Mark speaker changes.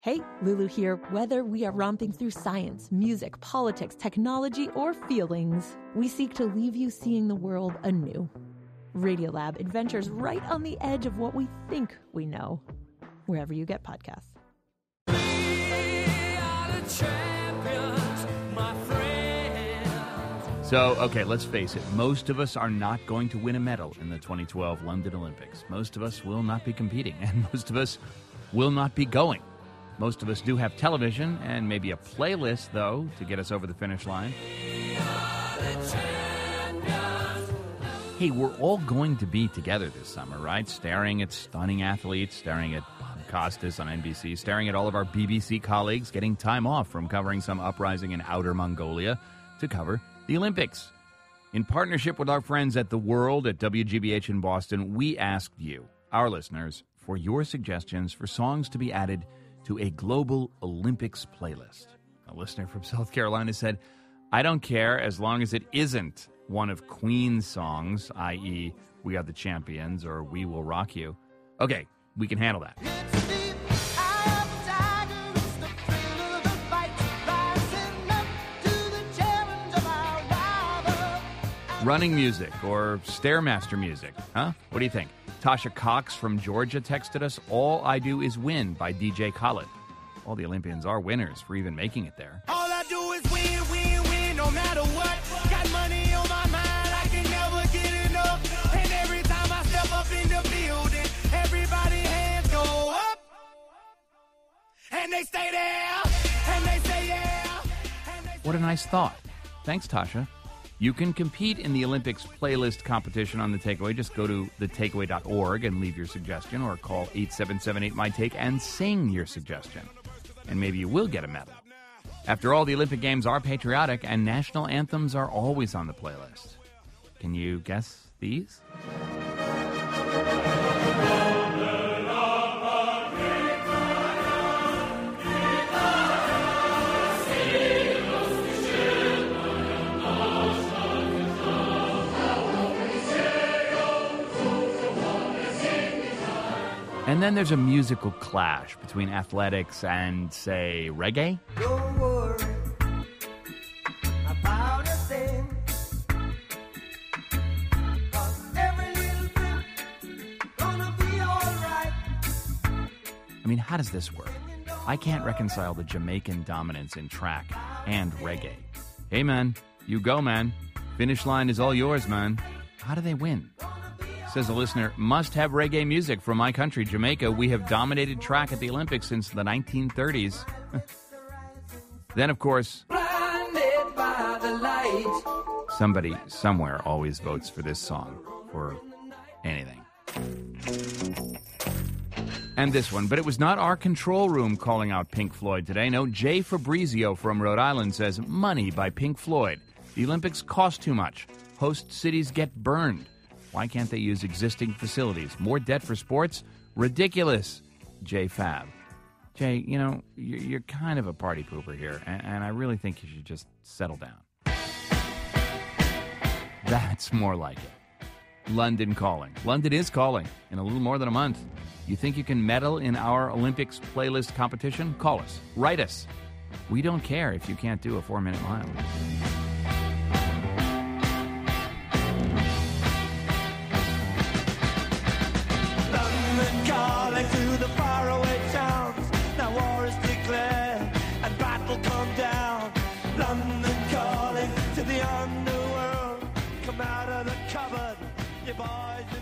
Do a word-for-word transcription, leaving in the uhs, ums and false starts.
Speaker 1: Hey, Lulu here. Whether we are romping through science, music, politics, technology, or feelings, we seek to leave you seeing the world anew. Radiolab adventures right on the edge of what we think we know, wherever you get podcasts.
Speaker 2: We are the champions, my friend.
Speaker 3: So, okay, let's face it. Most of us are not going to win a medal in the twenty twelve London Olympics. Most of us will not be competing, and most of us will not be going. Most of us do have television and maybe a playlist, though, to get us over the finish line. Hey, we're all going to be together this summer, right? Staring at stunning athletes, staring at Bob Costas on N B C, staring at all of our B B C colleagues getting time off from covering some uprising in Outer Mongolia to cover the Olympics. In partnership with our friends at The World at W G B H in Boston, we asked you, our listeners, for your suggestions for songs to be added to a global Olympics playlist. A listener from South Carolina said, I don't care as long as it isn't one of Queen's songs, that is, We Are the Champions or We Will Rock You. Okay, we can handle that. Running music or Stairmaster music, huh? What do you think? Tasha Cox from Georgia texted us, All I Do Is Win by D J Khaled. All the Olympians are winners for even making it there.
Speaker 2: All I do is win, win, win, no matter what. Got money on my mind, I can never get enough. And every time I step up in the building, everybody hands go up. And they stay there, and they say yeah. And they
Speaker 3: What a nice thought. Thanks, Tasha. You can compete in the Olympics playlist competition on The Takeaway. Just go to the takeaway dot org and leave your suggestion, or call eight seven seven eight, M Y Take and sing your suggestion. And maybe you will get a medal. After all, the Olympic Games are patriotic, and national anthems are always on the playlist. Can you guess these? And then there's a musical clash between athletics and, say, reggae.
Speaker 2: Don't worry about a thing. 'Cause every little thing gonna be all right.
Speaker 3: I mean, how does this work? I can't reconcile the Jamaican dominance in track and reggae. Hey, man, you go, man. Finish line is all yours, man. How do they win? Says a listener, must have reggae music from my country, Jamaica. We have dominated track at the Olympics since the nineteen thirties. Then, of course,
Speaker 2: Blinded by the light.
Speaker 3: somebody somewhere always votes for this song for anything. And this one, but it was not our control room calling out Pink Floyd today. No, Jay Fabrizio from Rhode Island says, Money by Pink Floyd. The Olympics cost too much. Host cities get burned. Why can't they use existing facilities? More debt for sports? Ridiculous. Jay Fab. Jay, you know, you're, you're kind of a party pooper here, and, and I really think you should just settle down. That's more like it. London calling. London is calling in a little more than a month. You think you can medal in our Olympics playlist competition? Call us. Write us. We don't care if you can't do a four-minute mile.
Speaker 2: Calling through the faraway towns. Now war is declared and battle come down. London calling to the underworld. Come out of the cupboard, you boys.